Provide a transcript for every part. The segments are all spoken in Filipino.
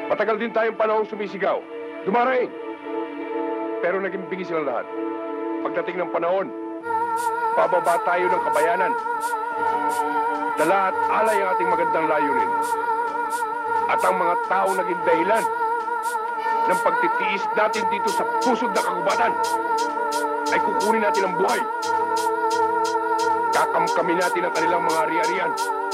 Matagal din tayong panahong sumisigaw. Dumaraing. Pero naging bingi silang lahat. Pagdating ng panahon, pababa tayo ng kabayanan. Dala at alay ang ating magandang layunin. At ang mga tao naging dahilan ng pagtitiis natin dito sa pusod na kagubatan ay kukunin natin ang buhay. Kakamkamin natin ang kanilang mga ari-arian.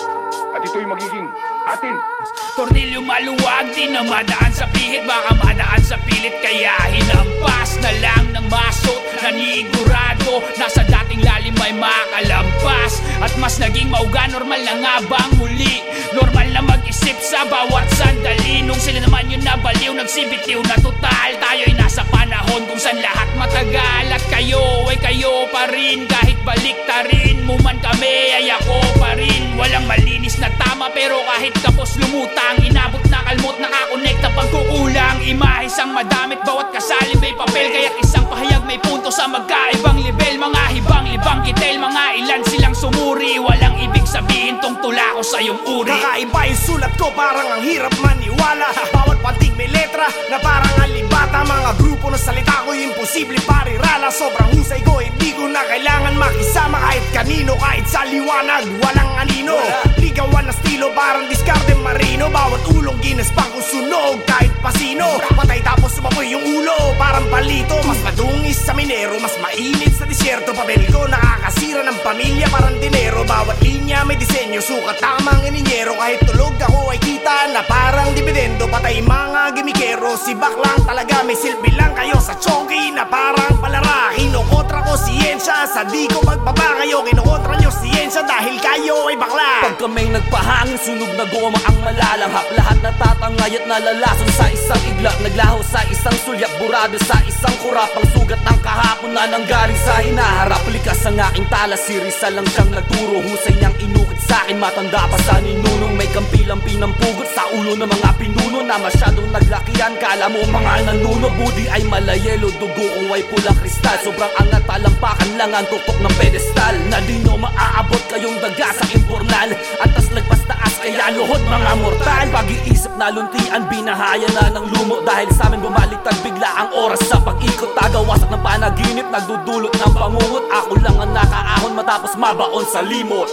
At ito'y magiging atin. Tornilyo maluwag, di na madaan sa pihit. Baka madaan sa pilit, kaya hinampas na lang ng masot. Nanigurado, nasa dating lalim may makalampas. At mas naging mauga, normal na nga bang muli? Normal na mag-isip sa bawat sandali. Nung sila naman yun nabaliw, nagsibitiw na total. Tayo'y nasa panahon kung saan lahat matagal. At kayo ay kayo pa rin. Kahit baliktarin mo man kami, ay ako pa rin. Walang malinis na tama, pero kahit kapos lumutang, inabot na kalmot, nakakonekta pagkukulang. Imahis ang madamit, bawat kasali may papel. Kaya't isang pahayag may punto sa magkaibang level. Mga hibang-libang kitel, mga ilan silang sumuri. Walang ibig sabihin tong tula ko sa iyong uri. Kakaiba yung sulat ko, parang ang hirap maniwala. Bawat pantig may letra na parang alibata. Mga grupo na salita ko, imposible parirala. Sobrang husay ko, hindi ko na kailangan makisama. Kahit kanino, kahit sa liwanag, walang anino. Ligawan na estilo, parang diskarte marino. Bawat ulong ginaspang kung sunog, kahit pasino. Patay tapos sumapoy yung ulo, parang palito. Mas madungis sa minero, mas mainit sa disyerto. Papel ko nakakasira ng pamilya, parang dinero. Bawat linya may disenyo, sukat tamang ininyero. Kahit tulog ako ay kita na parang dividendo. Patay mga gimikero, si baklang talaga. May silbi lang kayo sa chonky na parang palara. Kinukontra ko siyensya, sa di ko magbaba kayo. Kinukontra nyo siyensya dahil kayo ay bakla. Pag kamay nagpahangin, sunog na goma ang malalanghap. Lahat natatangay at nalalason sa isang igla. Naglaho sa isang sulyap, burado sa isang kurap. Ang sugat ng kahapon na nanggaling sa hinaharap. Likas ang aking tala, si Rizal lang siyang nagturo. Husay niyang inukit sa akin, matanda pa sa ninunong. May kampilampi ng pugot sa ulo ng mga pinuno na masyadong naglakihan. Kala mo mga nanuno, budi ay malayelo. Dugo kung ay pulang kristal. Sobrang angat, talampakan lang ang tuktok ng pedestal. Na di nyo maaabot kayong daga sa impornal. Antas lagpas taas kaya luhod mga mortal. Pag-iisip na luntian, binahaya na ng lumo. Dahil sa amin bumaliktad bigla ang oras sa pag-ikot. Tagawasak ng panaginip, nagdudulot ng pangungot. Ako lang ang nakaahon matapos mabaon sa limot.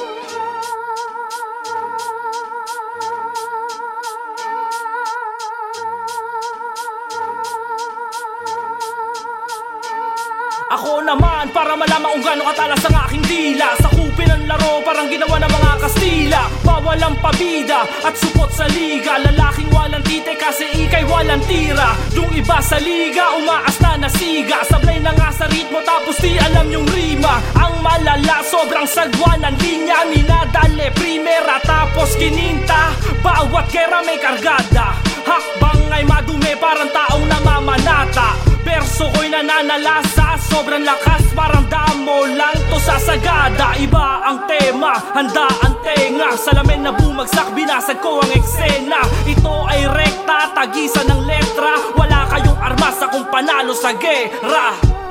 Ako naman, para malaman kung gaano katalas ang aking dila. Sa kupin ng laro, parang ginawa ng mga Kastila. Bawal ang pabida at supot sa liga. Lalaking walang tite kasi ikay walang tira. Yung iba sa liga, umaas na nasiga. Sablay na nga sa ritmo tapos di alam yung rima. Ang malala, sobrang sagwa ng linya. Minadale, primera tapos kininta. Bawat kera may kargada. Hakbang ay madumi, parang taong namamanata. Perso ko'y nananalasa, sobrang lakas, parang damo lang to sa sagada. Iba ang tema, handa ang tenga. Salamin na bumagsak, binasag ko ang eksena. Ito ay rekta, tagisan ng letra. Wala kayong armas, akong panalo sa gera.